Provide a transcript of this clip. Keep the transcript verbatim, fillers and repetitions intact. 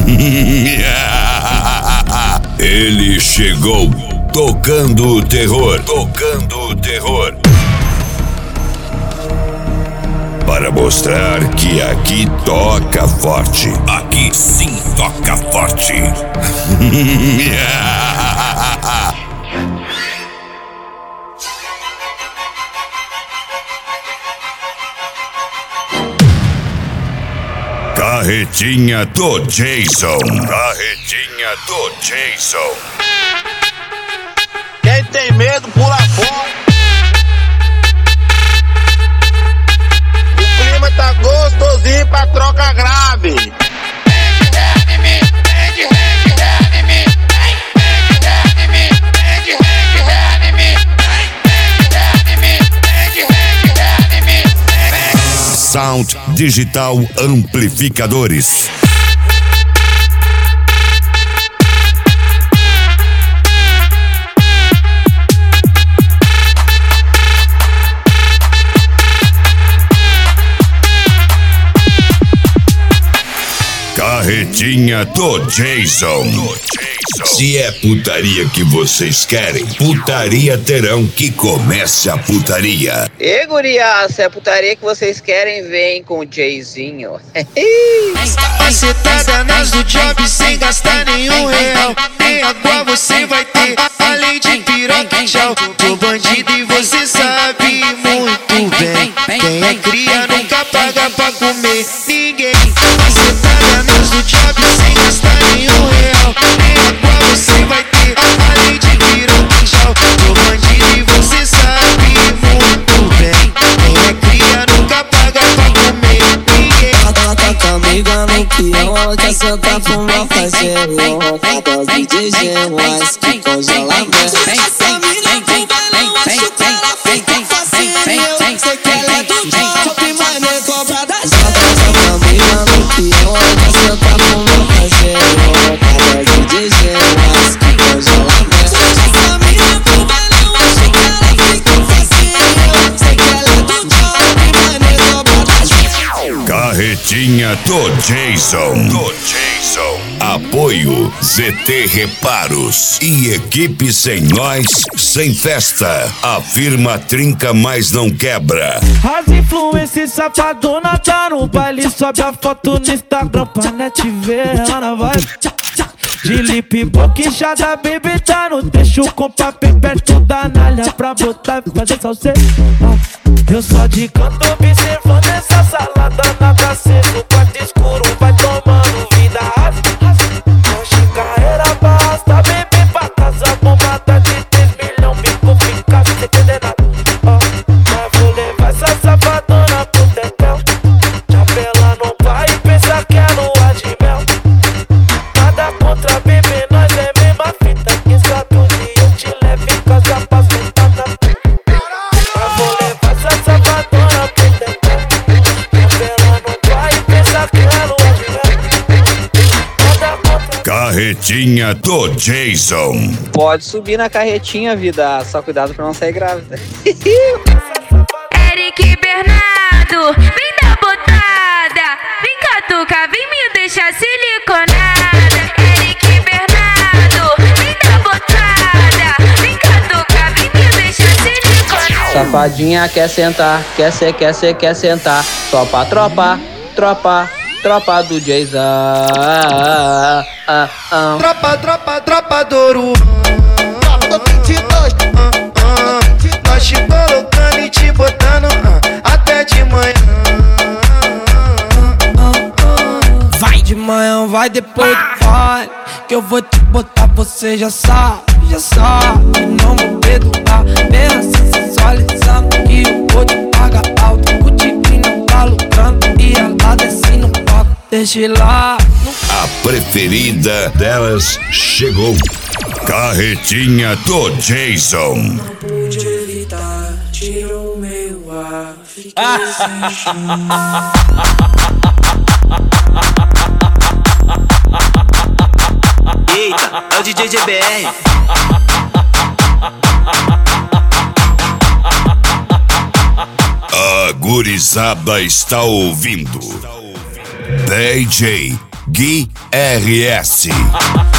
Ele chegou tocando o terror, tocando o terror. Para mostrar que aqui toca forte. Aqui sim toca forte. Carretinha do Jason. Carretinha do Jason. Quem tem medo, pula fora. O clima tá gostosinho pra troca grave. Sound Digital Amplificadores. Carretinha do Jason. Se é putaria que vocês querem, putaria terão, que comece a putaria. E guria, se é putaria que vocês querem, vem com o Jayzinho. Macetada nas do job sem gastar nenhum real. Nem água você vai ter, além de piroca e tchau. Sou bandido e você sabe muito bem. Quem é cria nunca paga pra comer ninguém. Macetada nas do job sem gastar nenhum real. Nem água você vai ter, além de piroca e tchau. Sou bandido e você sabe muito bem. Quem é cria nunca paga pra comer ninguém. Ela tá com a amiga no peão, ela quer sentar pro meu parceiro. Uma dose de gelo, mas que congelamento. Essa mina pro bailão, acho que ela fica facinho. Cê quer ela do top, mas nem cobra da gente. Ela tá com a amiga no peão, ela quer sentar pro meu parceiro. Uma dose de gelo, mas que congelamento. Essa mina pro bailão, acho que ela fica facinho. Cê quer ela do top, mas nem cobra da gente. Carretinha do Jason. Do Jason. Apoio Z T Reparos e equipe Sem Nós, Sem Festa. A firma trinca, mas não quebra. As influências safadona tá no baile, sobe a foto no Instagram pra net ver. Ela vai de lip boquinchada, baby tá no deixo com papel perto da nalha pra botar e fazer salseiro. Eu só de canto observando essa salada na praça, no quarto escuro vai tomando vida. Hoje carreira basta, baby, pra casa bombada de três milhões, bico fica sem entender nada. Oh, mas vou levar essa safadona pro tetel. Chapela não vai pensar que é lua de mel. Nada contra bebê, nós é mesma fita. Quem sabe um dia eu te levo em casa pra sentar na pista. Mas vou levar essa safadona pro tetel. Chapela não vai pensar que é lua de mel. Nada contra. Carretinha do Jason. Pode subir na carretinha, vida, só cuidado pra não sair grávida. Eric Bernardo, vem dar botada. Vem catucar, vem me deixar siliconada. Eric Bernardo, vem dar botada. Vem catucar, vem me deixar siliconada. Safadinha quer sentar, quer ser, quer ser, quer sentar. Só pra tropa, tropa, tropa do Jason. Ah, ah, ah. Tropa, tropa, tropa do Ouro. Tropa do vinte e dois. Nós te colocando e te botando até de manhã. Vai de manhã, vai depois do pai, que eu vou te botar, você já sabe, já sabe. Não vou perdoar, bem assim sensualizando, que eu vou te pagar alto. O divino tá lucrando e ela desce no palco. Deixa lá. A preferida delas chegou. Carretinha do Jason. Não pude evitar, tirou meu ar, fiquei sem chão. Eita, é o D J G B R. A gurizada está ouvindo D J Gui R S.